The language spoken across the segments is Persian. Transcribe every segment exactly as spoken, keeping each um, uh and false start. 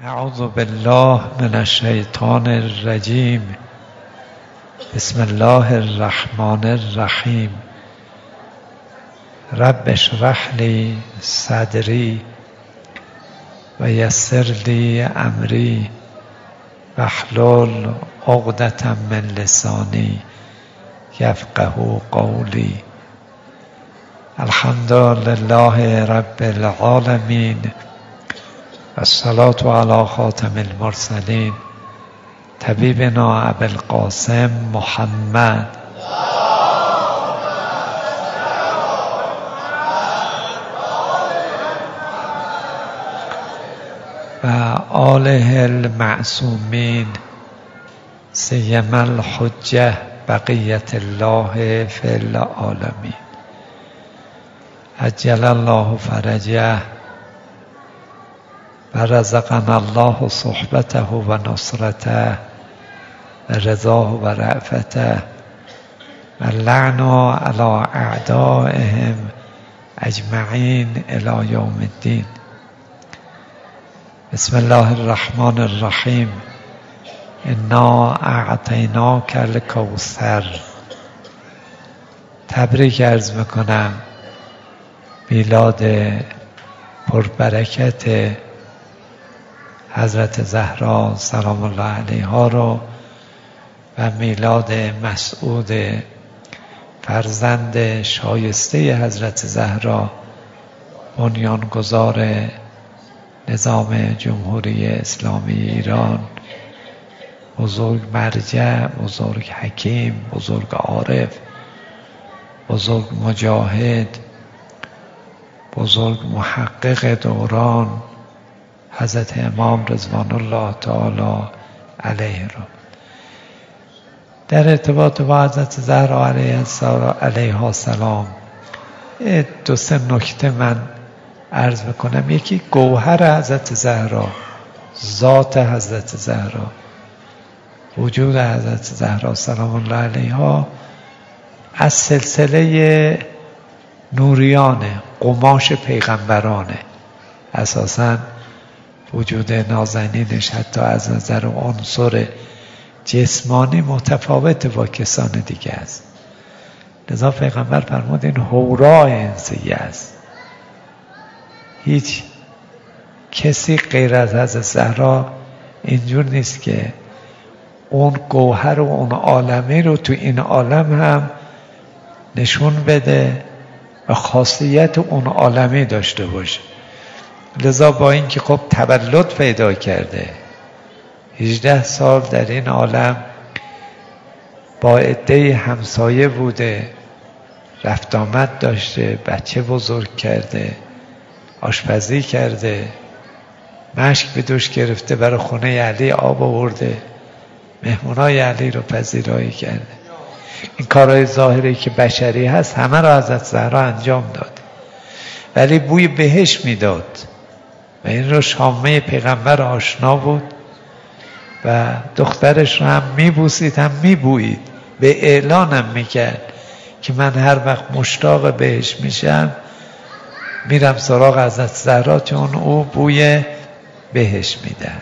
اعوذ بالله من الشیطان الرجیم. بسم الله الرحمن الرحیم. رب اشرح لی صدری و یسر لی امری واحلل عقدة من لسانی یفقهوا قولی. الحمد لله رب العالمین الصلاة علی خاتم المرسلین طبیبنا ابوالقاسم محمد و آله المعصومین سیما الحجة بقیت الله فی العالمین. عجل الله فرجه و رزقنا الله صحبته و نصرته و رضاه و رأفته و لعنا علی اعدائهم اجمعین الی یوم الدین. بسم الله الرحمن الرحیم. انا اعطیناک الکوثر. تبریک عرض میکنم میلاد پربرکت حضرت زهرا سلام الله علیها رو و میلاد مسعود فرزند شایسته حضرت زهرا بنیانگذار نظام جمهوری اسلامی ایران، بزرگ مرجع، بزرگ حکیم، بزرگ عارف، بزرگ مجاهد، بزرگ محقق دوران حضرت امام رضوان الله تعالی علیه رو. در ارتباط با حضرت زهرا علیها السلام دو سه نکته من عرض میکنم. یکی گوهر حضرت زهرا، ذات حضرت زهرا، وجود حضرت زهرا سلام الله علیها از سلسله نوریانه، قماش پیغمبرانه. اساساً وجود نازنینش حتی از نظر عنصر جسمانی متفاوت با کسان دیگه است. لذا پیغمبر فرمود این حورا انسیه است. هیچ کسی غیر از حضرت زهرا اینجور نیست که اون گوهر و اون عالمی رو تو این عالم هم نشون بده و خاصیت اون عالمی داشته باشه. لذا با اینکه خب تولد پیدا کرده، هجده سال در این عالم با عده همسایه بوده، رفت آمد داشته، بچه بزرگ کرده، آشپزی کرده، مشک به دوش گرفته، برای خونه علی آب آورده، مهمونای علی رو پذیرایی کرده. این کارهای ظاهری که بشری هست همه را حضرت زهرا انجام داد، ولی بوی بهشت میداد و این رو شامه پیغمبر آشنا بود و دخترش رو هم میبوسید هم میبویید، به اعلانم میکرد که من هر وقت مشتاق بهش میشم میرم سراغ حضرت زهرا چون او بوی بهش میده.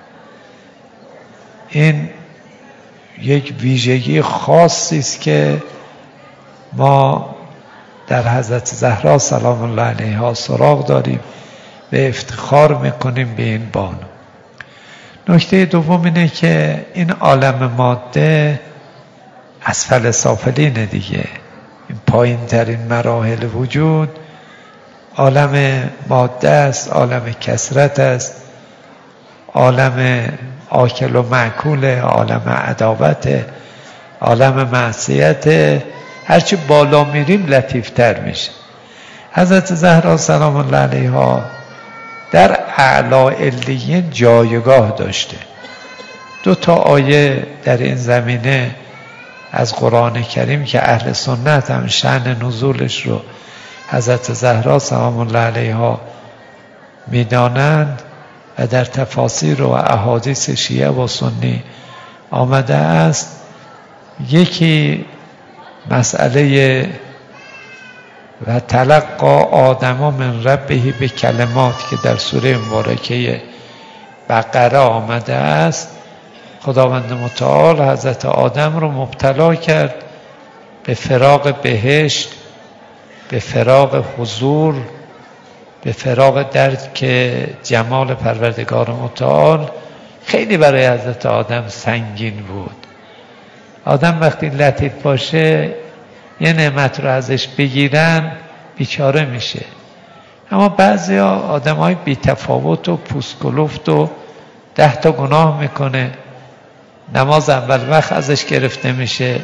این یک ویژگی خاصی است که ما در حضرت زهرا سلام الله علیها سراغ داریم و افتخار میکنیم به این بانو. نکته دوم اینه که این عالم ماده اسفل سافلینه دیگه. این پایین ترین مراحل وجود عالم ماده است، عالم کثرت است، عالم آکل و معکول، عالم عداوت، عالم معصیت. هرچی بالا میریم لطیفتر میشه. حضرت زهرا سلام الله علیها در اعلی علیین جایگاه داشته. دو تا آیه در این زمینه از قرآن کریم که اهل سنت هم شأن نزولش رو حضرت زهرا سلام الله علیها میدانند و در تفاسیر و احادیث شیعه و سنی آمده است. یکی مسئله و تلقا آدم من ربه به کلمات که در سوره مبارکه بقره آمده است، خداوند متعال حضرت آدم رو مبتلا کرد به فراق بهشت، به فراق حضور، به فراق درک جمال پروردگار متعال. خیلی برای حضرت آدم سنگین بود. آدم وقتی لطیف باشه یه نعمت رو ازش بگیرن بیچاره میشه. اما بعضی ها آدم های بی تفاوت و پوسکلفت و ده تا گناه میکنه، نماز اول وقت ازش گرفته میشه،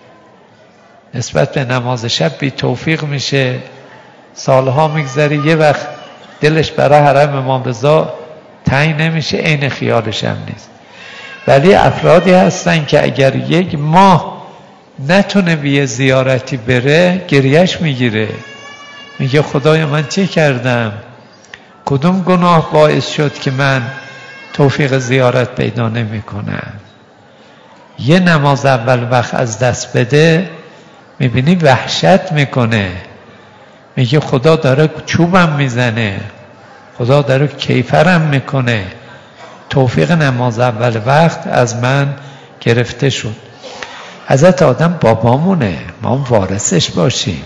نسبت به نماز شب بی توفیق میشه، سالها میگذره یه وقت دلش برای حرم امام رضا تنگ نمیشه، عین خیالش هم نیست. ولی افرادی هستن که اگر یک ماه نتونه به یه زیارتی بره گریهش میگیره، میگه خدایا من چه کردم؟ کدوم گناه باعث شد که من توفیق زیارت پیدا نمی کنم؟ یه نماز اول وقت از دست بده میبینی وحشت میکنه، میگه خدا داره چوبم میزنه، خدا داره کیفرم میکنه، توفیق نماز اول وقت از من گرفته شد. حضرت آدم بابامونه، ما وارثش باشیم.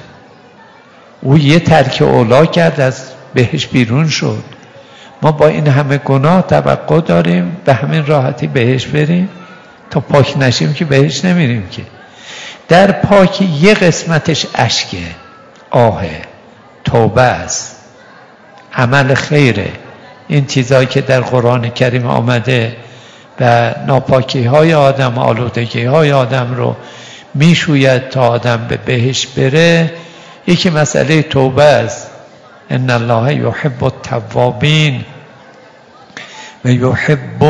او یه ترک اولا کرد، از بهش بیرون شد. ما با این همه گناه توقع داریم به همین راحتی بهش بریم؟ تا پاک نشیم که بهش نمیریم که. در پاکی یه قسمتش اشکه، آهه، توبه است، عمل خیره. این چیزایی که در قرآن کریم آمده و ناپاکی های آدم، آلودگی های آدم رو میشوید تا آدم به بهش بره، یکی مسئله توبه است. ان الله یحب التوابین و یحب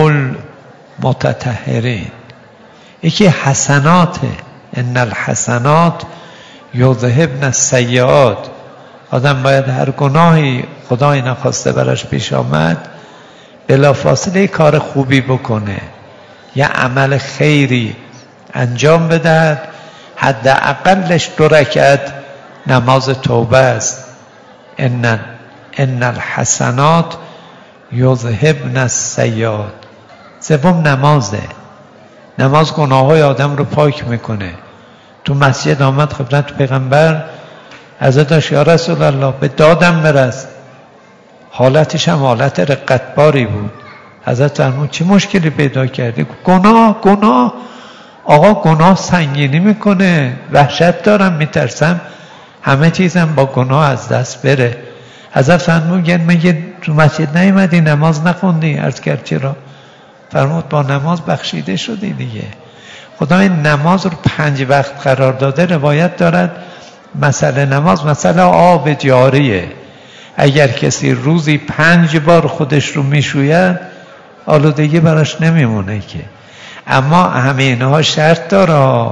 المتطهرین. یکی حسناته، ان الحسنات یذهبن السیئات. آدم باید هر گناهی خدای نخواسته براش پیش آمد بلافاصله کار خوبی بکنه، یه عمل خیری انجام بدهد، حداقلش دو رکعت نماز توبه است. ان ان الحسنات یذهبن السیئات. سوم نمازه. نماز گناههای آدم رو پاک میکنه. تو مسجد آمد خدمت پیغمبر، حضرت یا رسول الله به دادم برس. حالتش هم حالت رقتباری بود. حضرت فرمود چه مشکلی پیدا کردی؟ گناه گناه آقا گناه سنگینی میکنه، وحشت دارم، میترسم همه چیزم با گناه از دست بره. حضرت فرمود مگه تو مسجد نیومدی نماز نخوندی؟ عرض کرد چرا؟ فرمود با نماز بخشیده شدی دیگه. خدای نماز رو پنج وقت قرار داده. روایت دارد مسئله نماز مسئله آب جاریه. اگر کسی روزی پنج بار خودش رو میشوید آلودگی براش نمیمونه که. اما همه اینها شرط داره.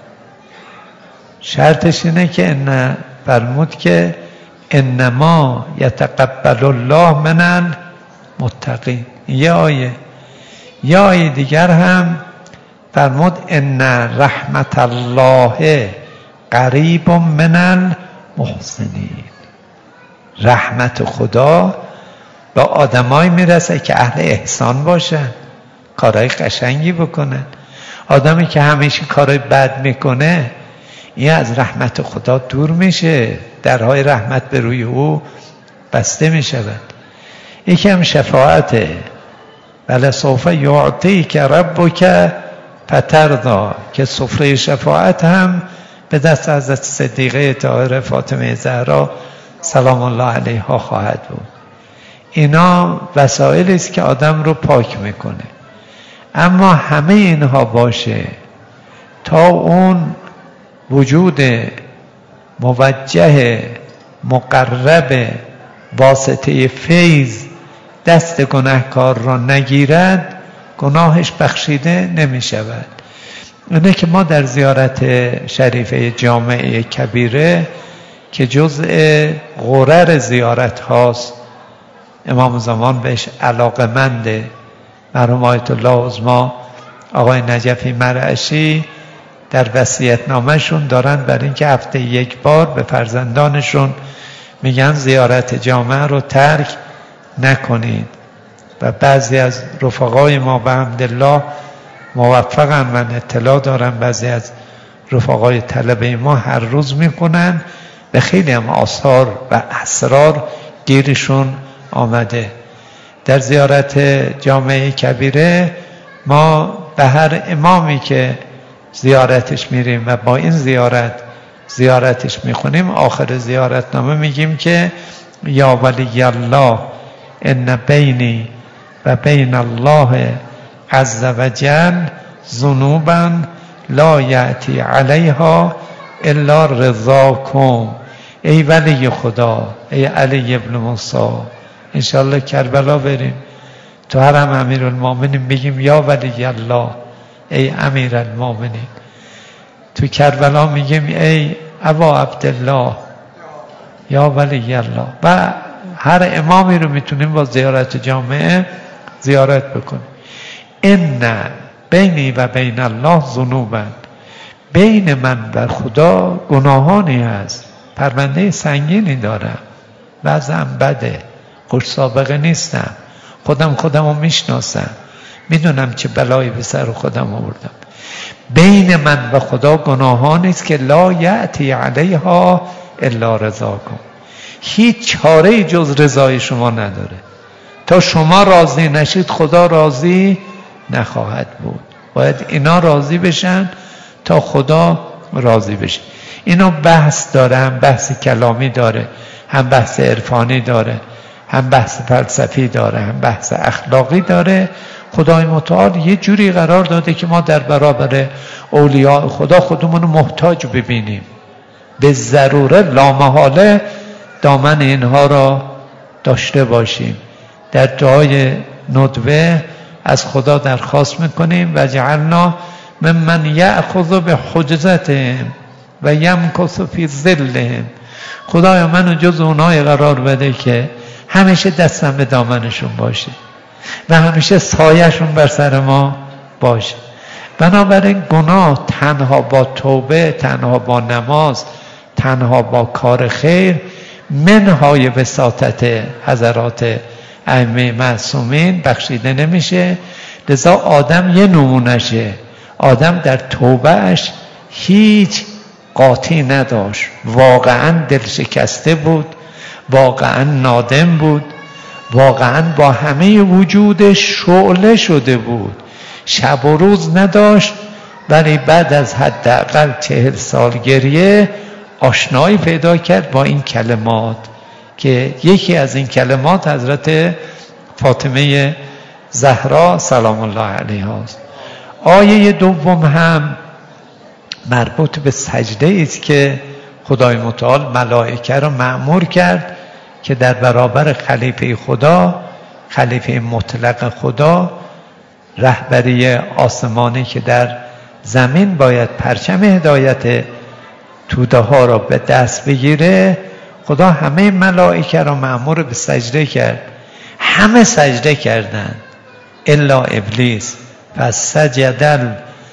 شرطش اینه که ان فرمود که انما یتقبل الله من المتقین. یه آیه یه آیه دیگر هم فرمود ان رحمت الله قریب من المحسنین. رحمت خدا با آدمایی میرسه که اهل احسان باشن، کارهای قشنگی بکنن. آدمی که همیشه کارهای بد میکنه این از رحمت خدا دور میشه، درهای رحمت به روی او بسته میشود. یکی هم شفاعته. ولسوف یعطیک ربک فترضی، که سفره شفاعت هم به دست حضرت صدیقه طاهره فاطمه زهرا سلام الله علیها خواهد بود. اینا وسایلی است که آدم رو پاک میکنه. اما همه اینها باشه تا اون وجود موجه مقرب واسطه فیض دست گناهکار را نگیرد گناهش بخشیده نمی شود. اینه که ما در زیارت شریفه جامعه کبیره که جزء غرر زیارت هاست، امام زمان بهش علاقمنده. مرحوم آیت الله عظما آقای نجفی مرعشی در وصیت‌نامه‌شون دارن برای اینکه هفته یک بار به فرزندانشون میگن زیارت جامعه رو ترک نکنید. و بعضی از رفقای ما به حمدالله موفقن، من اطلاع دارم بعضی از رفقای طلبه ما هر روز میکنن و خیلی هم آثار و اسرار گیرشون آمده. در زیارت جامعه کبیره ما به هر امامی که زیارتش میریم و با این زیارت زیارتش میخونیم، آخر زیارتنامه میگیم که یا ولی الله ان بینی و بین الله عز وجل ذنوبا لا یأتی علیها الا رضاکم. ای ولی خدا، ای علی ابن موسی، انشالله کربلا بریم تو حرم امیرالمومنین بگیم یا ولی الله، ای امیرالمومنین. تو کربلا میگیم ای ابا عبدالله، یا ولی الله. و هر امامی رو میتونیم با زیارت جامعه زیارت بکنیم. ان بینی و بین الله ذنوبا، بین من و خدا گناهانی هست، پرونده سنگینی دارم، وضعم بده، خوش سابقه نیستم، خودم خودم رو میشناسم، میدونم چه بلایی به سر خودم آوردم. بین من و خدا گناهانی است که لا یأتی علیها الا رضاکم، هیچ چاره جز رضای شما نداره. تا شما راضی نشید خدا راضی نخواهد بود. باید اینا راضی بشن تا خدا راضی بشه. اینا بحث داره، هم بحث کلامی داره، هم بحث عرفانی داره، هم بحث فلسفی داره، هم بحث اخلاقی داره. خدای متعال یه جوری قرار داده که ما در برابر اولیاء خدا خودمون رو محتاج ببینیم، به ضروره لامحاله دامن اینها را داشته باشیم. در دعای ندوه از خدا درخواست میکنیم و جعلنا ممن یأخذ به حجزتهم و یمکث فی ظلهم. خدایا منو جز اونای قرار بده که همیشه دستم به دامنشون باشه و همیشه سایه‌شون بر سر ما باشه. بنابراین گناه تنها با توبه، تنها با نماز، تنها با کار خیر منهای وساطت حضرات ائمه معصومین بخشیده نمیشه. لذا آدم یه نمونشه، آدم در توبهش هیچ قاطی نداشت، واقعا دل شکسته بود، واقعا نادم بود، واقعا با همه وجودش شعله شده بود، شب و روز نداشت، ولی بعد از حداقل چهل سال گریه آشنایی پیدا کرد با این کلمات که یکی از این کلمات حضرت فاطمه زهرا سلام الله علیها است. آیه دوم هم مربوط به سجده است که خدای متعال ملائکه را مأمور کرد که در برابر خلیفه خدا، خلیفه مطلق خدا، رهبری آسمانی که در زمین باید پرچم هدایت توده ها را به دست بگیره، خدا همه ملائکه را مأمور به سجده کرد. همه سجده کردند الا ابلیس، فسجد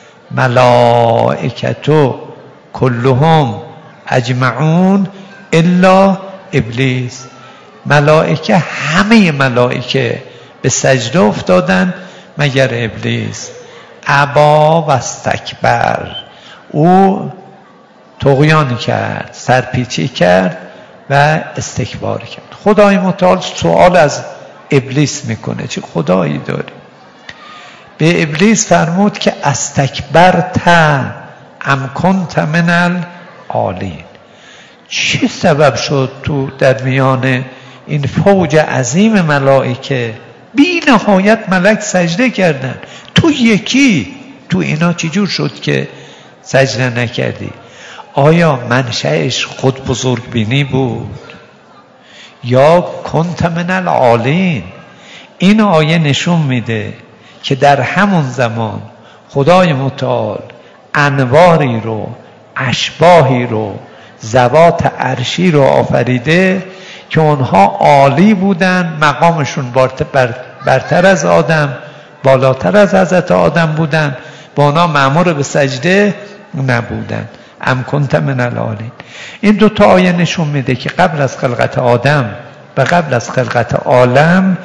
الملائکه کلهم اجمعون الا ابلیس. ملائکه، همه ملائکه به سجده افتادند مگر ابلیس. ابا و استکبر، او طغیان کرد، سرپیچی کرد و استکبار کرد. خدای متعال سوال از ابلیس میکنه، چه خدایی داری؟ به ابلیس فرمود که استکبرت ام کنت من العالین. چه سبب شد تو در میان این فوج عظیم ملائکه بی نهایت ملک سجده کردن، تو یکی تو اینا چجور شد که سجده نکردی؟ آیا منشأش خود بزرگ بینی بود یا کنت من العالین؟ این آیه نشون میده که در همون زمان خدای متعال انواری رو، اشباحی رو، ذوات عرشی رو آفریده که اونها عالی بودن، مقامشون برتر از آدم، بالاتر از حضرت آدم بودن، با اونا مأمور به سجده نبودن. ام کنت من العالین. این دو تا آیه نشون میده که قبل از خلقت آدم و قبل از خلقت عالم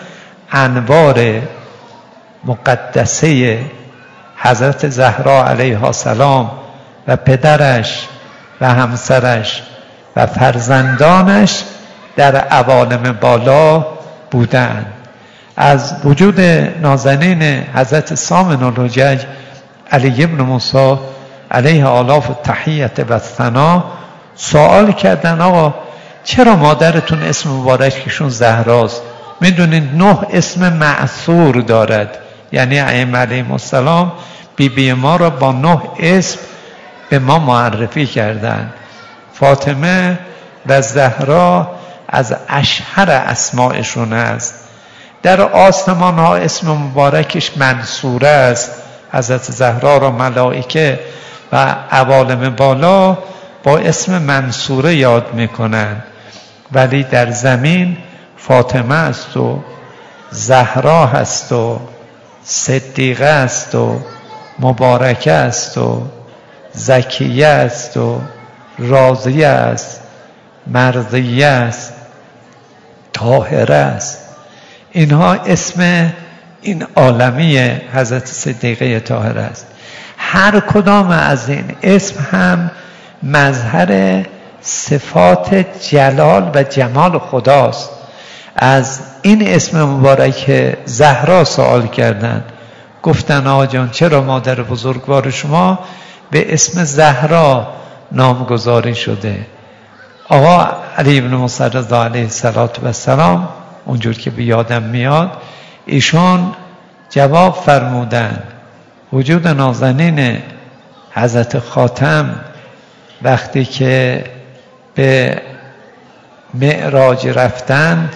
انوار مقدسه حضرت زهرا علیها السلام و پدرش و همسرش و فرزندانش در عوالم بالا بودند. از وجود نازنین حضرت سامن الحجج علی ابن موسی علیه آلاف التحیت و الثنا سوال کردن آقا چرا مادرتون اسم مبارکشون زهراست؟ میدونید نه اسم معصور دارد، یعنی ائمه علیهم السلام بی بی ما را با نه اسم به ما معرفی کردند. فاطمه و زهرا از اشهر اسمائشون است. در آسمان ها اسم مبارکش منصوره است. حضرت زهرا را ملائکه و عوالم بالا با اسم منصوره یاد میکنند، ولی در زمین فاطمه است و زهرا هست و صدیقه است و مبارکه است و زکیه است و راضیه است، مرضیه است، طاهره است. اینها اسم این عالمی حضرت صدیقه طاهره است. هر کدام از این اسم هم مظهر صفات جلال و جمال خداست. از این اسم مبارک زهرا سوال کردند، گفتن آقا جان چرا مادر بزرگوار شما به اسم زهرا نامگذاری شده؟ آقا علی ابن موسی رضا علیه السلام اونجور که به یادم میاد ایشون جواب فرمودند وجود نازنین حضرت خاتم وقتی که به معراج رفتند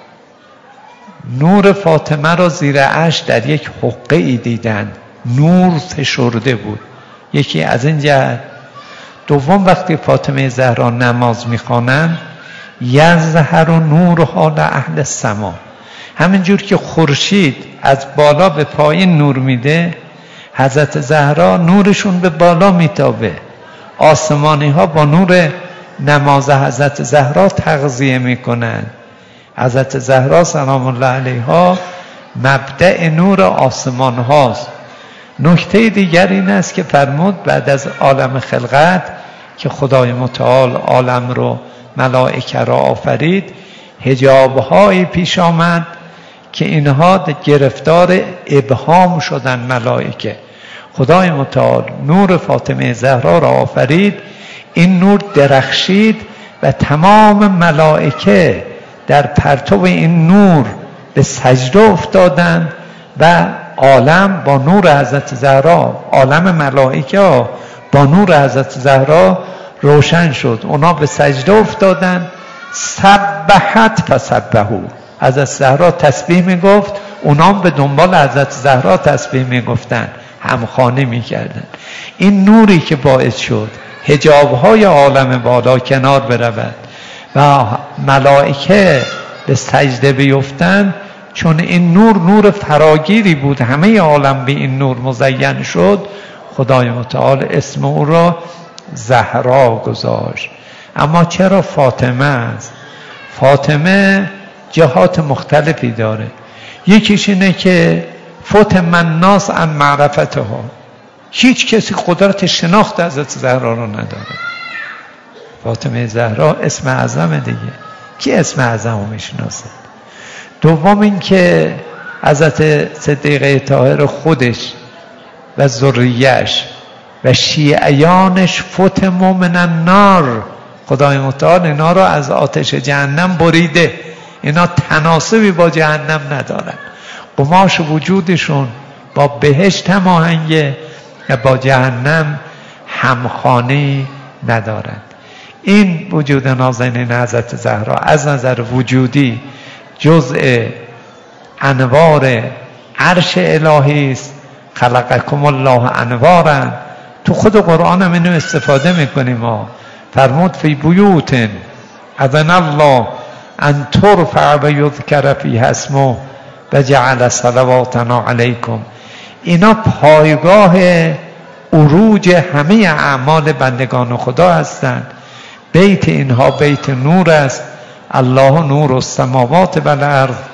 نور فاطمه را زیر عرش در یک حقه ای دیدند، نور فشرده بود. یکی از این جهت. دوم وقتی فاطمه زهرا نماز میخوانند یظهر نورها لاهل السما، همینجور که خورشید از بالا به پایین نور میده حضرت زهرا نورشون به بالا میتابه. آسمانی ها با نور نماز حضرت زهرا تغذیه میکنند. حضرت زهرا سلام الله علیها مبدأ نور آسمان هاست. نکته دیگر این است که فرمود بعد از عالم خلقت که خدای متعال عالم رو ملائکه را آفرید حجاب‌هایی پیش آمد که اینها گرفتار ابهام شدن. ملائکه خدای متعال نور فاطمه زهرا را آفرید، این نور درخشید و تمام ملائکه در پرتو این نور به سجده افتادند و عالم با نور حضرت زهرا، عالم ملائکه ها با نور حضرت زهرا روشن شد. اونا به سجده افتادند. سبحت فسبحوا، حضرت زهرا تسبیح میگفت، اونا به دنبال حضرت زهرا تسبیح میگفتند، همخوانی میکردند. این نوری که باعث شد حجاب‌های عالم بالا کنار برود و ملائکه به سجده بیفتند، چون این نور نور فراگیری بود، همه عالم به این نور مزین شد، خدای متعال اسم او را زهرا گذاشت. اما چرا فاطمه است؟ فاطمه جهات مختلفی داره. یکیش اینه که فاطمه الناس عن معرفتها، هیچ کسی قدرت شناخت حضرت زهرا رو نداره. فاطمه زهرا اسم اعظم دیگه، کی اسم اعظم رو میشناسه؟ دوم این که حضرت صدیقه طاهر خودش و ذریه‌اش و شیعیانش فتموا من النار، خدای متعال اینا رو از آتش جهنم بریده. اینا تناسبی با جهنم ندارن، قماش وجودشون با بهشت هماهنگه و با جهنم همخوانی ندارند. این وجود نازنین حضرت زهرا از نظر وجودی جزء انوار عرش الهی است. خلقکم الله انوارا، تو خود قرآن هم اینو استفاده میکنیم. ما فرمود فی بیوت اذن الله ان ترفع و یذکر فیها اسمه و جعل صلواتنا علیکم. اینا پایگاه عروج همه اعمال بندگان خدا هستند. بیت اینها بیت نور است. الله نور السماوات و الارض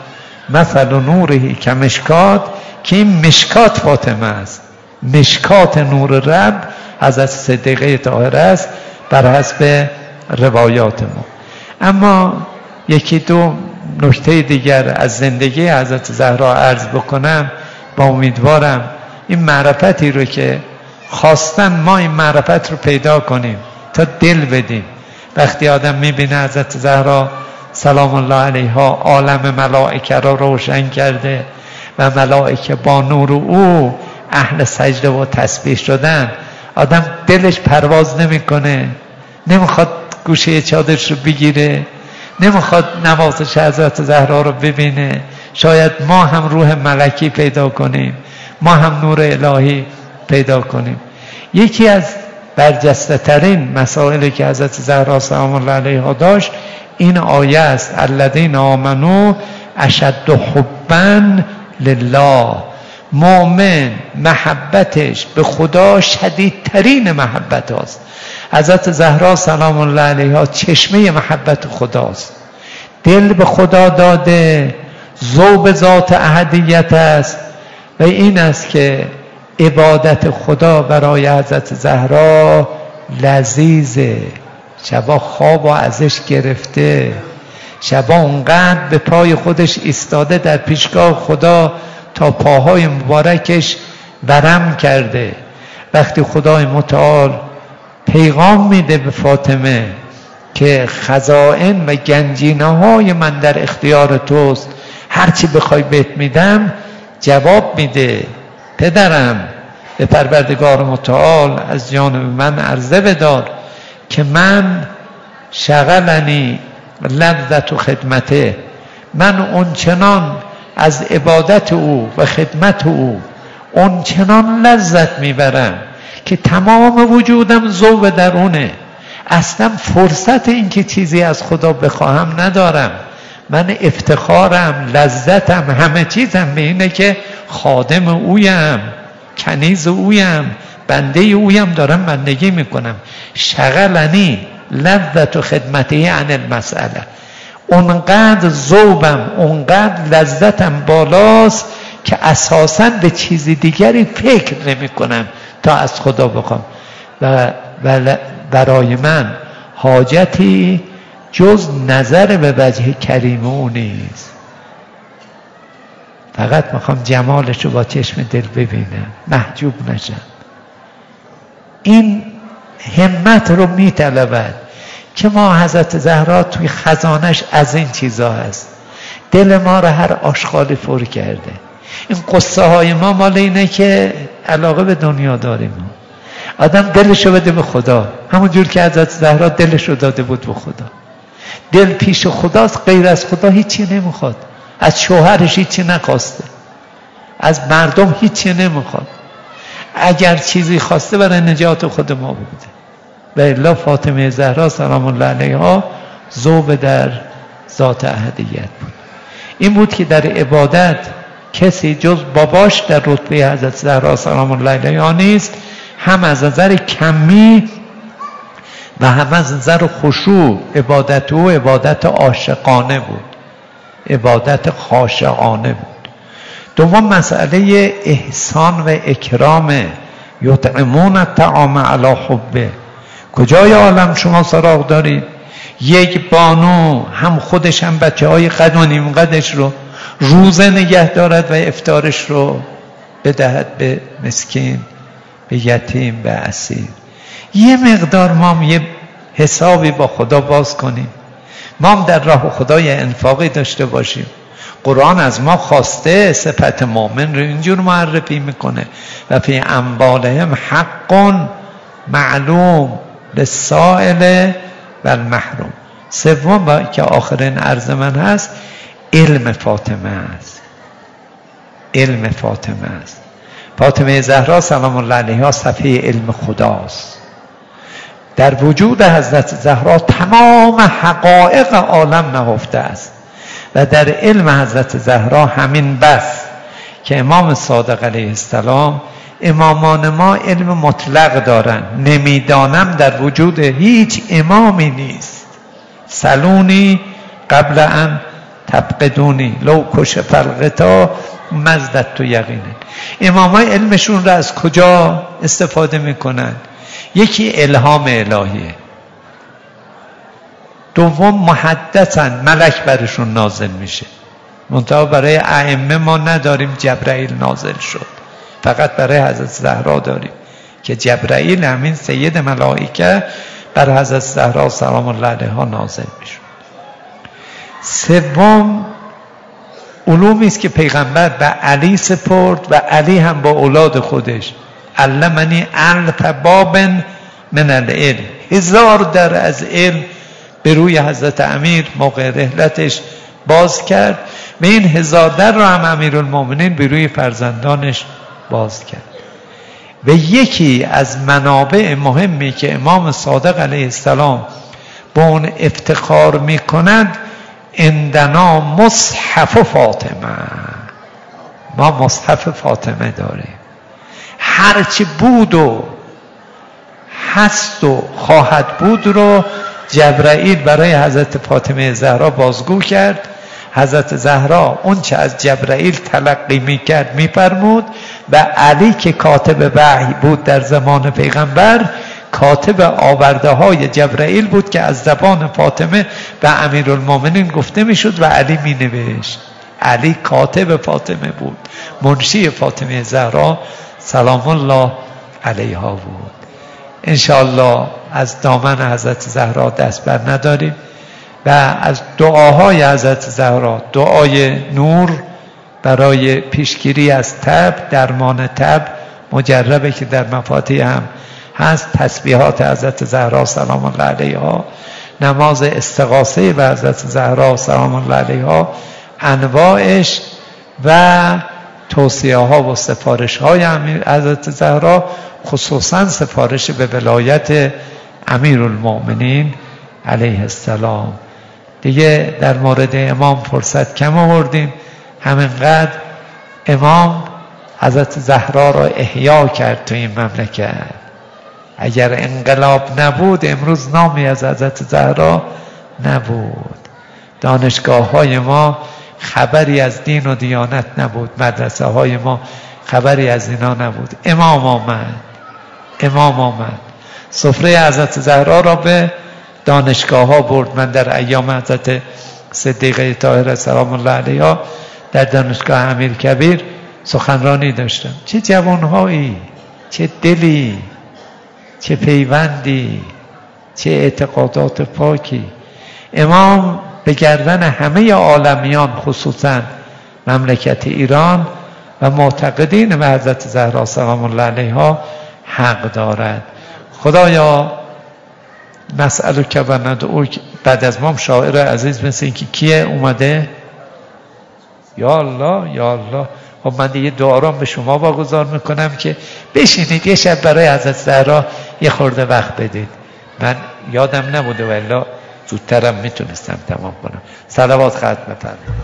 مثل نوره که مشکات، که این مشکات فاطمه است. مشکات نور رب حضرت صدیقه طاهره است بر حسب روایات ما. اما یکی دو نکته دیگر از زندگی حضرت زهرا عرض بکنم با امیدوارم این معرفتی رو که خواستن ما این معرفت رو پیدا کنیم تا دل بدیم. وقتی آدم میبینه حضرت زهرا سلام الله علیها عالم ملائکه را روشن کرده و ملائکه با نور او اهل سجده و تسبیح شدن، آدم دلش پرواز نمیکنه، نمیخواد گوشه چادرش رو بگیره، نمیخواد نوازش حضرت زهرا رو ببینه. شاید ما هم روح ملکی پیدا کنیم، ما هم نور الهی پیدا کنیم. یکی از برجسته ترین مسائلی که حضرت زهرا سلام الله علیها داشت این آیه است: الذین آمنوا اشد حبا لله. مؤمن محبتش به خدا شدیدترین محبت است. حضرت زهرا سلام الله علیها چشمه محبت خداست. دل به خدا داده، ذوب ذات احدیت است و این است که عبادت خدا برای حضرت زهرا لذیذه. شبا خواب ازش گرفته، شبا اونقدر به پای خودش ایستاده در پیشگاه خدا تا پاهای مبارکش ورم کرده. وقتی خدای متعال پیغام میده به فاطمه که خزائن و گنجینه های من در اختیار توست، هرچی بخوای بهت میدم، جواب میده پدرم به پروردگار متعال از جانب من عرضه بدار که من شغلنی لذت و خدمته، من اون چنان از عبادت او و خدمت او اون چنان لذت میبرم که تمام وجودم ذوب درونه، اصلا فرصت این که چیزی از خدا بخواهم ندارم. من افتخارم، لذتم، همه چیزم به اینه که خادم اویم، کنیز اویم، بنده اویم، دارم بندگی میکنم. شغلنی لذت و خدمتی عن المسئله. اونقدر ذوبم، اونقدر لذتم بالاست که اساساً به چیز دیگری فکر نمی کنم تا از خدا بخوام و برای من حاجتی جز نظر به وجه کریم او نیست. فقط میخوام جمالش رو با چشم دل ببینم، محجوب نشم. این همت رو میطلبد که ما حضرت زهرا توی خزانش از این چیزا هست. دل ما رو هر آشغالی پر کرده. این قصه های ما مال اینه که علاقه به دنیا داریم. آدم دلشو بده به خدا، همون جور که حضرت زهرا دلشو داده بود به خدا. دل پیش خداست، غیر از خدا هیچی نمیخواد. از شوهرش هیچی نخواسته، از مردم هیچی نمیخواد. اگر چیزی خواسته برای نجات خود ما بوده. و الا فاطمه زهرا سلام الله علیها ذوب در ذات احدیت بود. این بود که در عبادت کسی جز باباش در رتبه حضرت زهرا سلام الله علیها نیست، هم از نظر کمی و هم از نظر خشوع. عبادت او عبادت عاشقانه بود، عبادت خاشعانه بود. دوم مسئله احسان و اکرام. یطعمون الطعام علی حبه. کجای عالم شما سراغ دارید یک بانو هم خودش هم بچه های قد و نیم قدش رو روزه نگه دارد و افطارش رو بدهد به مسکین، به یتیم، به اسیر؟ یه مقدار ما هم یه حسابی با خدا باز کنیم، ما هم در راه خدای انفاقی داشته باشیم. قرآن از ما خواسته صفت مؤمن رو اینجور معرفی میکنه: و فی اموالهم حق معلوم للسائل و المحروم. سوم که آخرین عرض من هست، علم فاطمه است. علم فاطمه است. فاطمه زهرا سلام الله علیها صفحه علم خداست. در وجود حضرت زهرا تمام حقایق عالم نهفته است و در علم حضرت زهرا همین بس که امام صادق علیه السلام: امامان ما علم مطلق دارن، نمیدانم در وجود هیچ امامی نیست. سلونی قبل ان تفقدونی لو کشف الغطا مزدت تو یقینه. امامای علمشون را از کجا استفاده میکنن؟ یکی الهام الهیه، دوم محدثاً ملک برشون نازل میشه. منتها برای ائمه ما نداریم جبرائیل نازل شد، فقط برای حضرت زهرا داریم که جبرائیل همین سید ملائکه بر حضرت زهرا سلام الله علیها نازل میشه. سوم علومی است که پیغمبر به علی سپرد و علی هم با اولاد خودش علمنی الف باب من العلم، هزار در از علم به روی حضرت امیر موقع رحلتش باز کرد و این هزار در رو هم امیرالمومنین به روی فرزندانش باز کرد. و یکی از منابع مهمی که امام صادق علیه السلام با اون افتخار میکند عندنا مصحف فاطمه، ما مصحف فاطمه داریم، هرچی بود و هست و خواهد بود رو جبرائیل برای حضرت فاطمه زهرا بازگو کرد. حضرت زهرا اون چه از جبرائیل تلقی میکرد میفرمود و علی که کاتب وحی بود در زمان پیغمبر کاتب آورده های جبرائیل بود که از زبان فاطمه و امیرالمومنین گفته میشد و علی می نوشت. علی کاتب فاطمه بود، منشی فاطمه زهرا سلام الله علیها بود. انشاءالله از دامن حضرت زهرا دست بر نداریم و از دعاهای حضرت زهرا، دعای نور برای پیشگیری از تب، درمان تب مجربه که در مفاتیح هم هست، تسبیحات حضرت زهرا سلام الله علیها، نماز استغاثه و حضرت زهرا سلام الله علیها، انواعش و توصیه ها و سفارش های حضرت زهرا، خصوصا سفارش به ولایت امیرالمومنین علیه السلام. دیگه در مورد امام فرصت کم آوردیم، همینقدر امام حضرت زهرا را احیا کرد تو این مملکت. اگر انقلاب نبود امروز نامی از حضرت زهرا نبود، دانشگاه های ما خبری از دین و دیانت نبود، مدرسه های ما خبری از اینا نبود. امام آمد، امام آمد سفره حضرت زهرا را به دانشگاه ها برد. من در ایام حضرت صدیقه طاهره سلام الله علیها در دانشگاه امیرکبیر سخنرانی داشتم. چه جوانهایی، چه دلی، چه پیوندی، چه اعتقادات پاکی. امام به گردن همه عالمیان خصوصا مملکت ایران و معتقدین به حضرت زهرا سلام الله علیها حق دارد. خدایا مسئله که و ندعوک. بعد از ما شاعر عزیز مثل این که کیه اومده؟ یا الله یا الله. خب من دیگه دعارام به شما واگذار میکنم که بشینید یه شب برای حضرت زهرا یه خورده وقت بدید. من یادم نبوده و الا زودترم میتونستم تمام کنم. صلوات ختم بفرمایید.